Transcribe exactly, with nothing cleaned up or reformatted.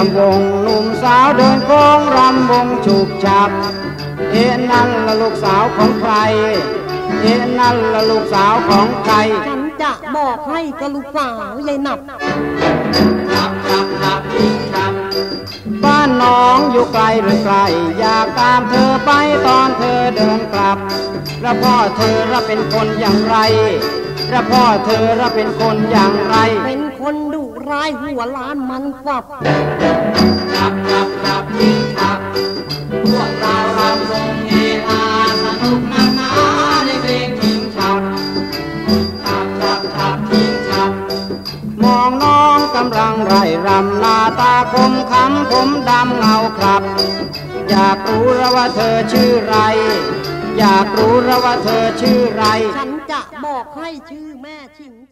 ำวงหนุ่มสาวเดินโค้งรำวงฉุกฉับเอ็นั่นละลูกสาวของใครเอ็นั่นละลูกสาวของใครฉันจะบอกให้กับลูกสาวยายหนับนับนับนับยิ่งนับบ้านน้องอยู่ไกลหรือไกลอยากตามเธอไปตอนเธอเดินกลับแล้วพ่อเธอรับเป็นคนอย่างไรแล้วพ่อเธอรับเป็นคนอย่างไรเป็นคนดุร้ายหัวล้านมันฝับนับนับนับยิ่งนับพวกเรารำวงเฮฮาสนุกนานาในเพลงทิ้งฉับฉับฉับฉับทิ้งฉับมองน้องกำลังไร่รำหน้าตาคมขำผมดำเงาครับอยากรู้แล้วว่าเธอชื่อไรอยากรู้แล้วว่าเธอชื่อไรฉันจะบอกให้ชื่อแม่ชิง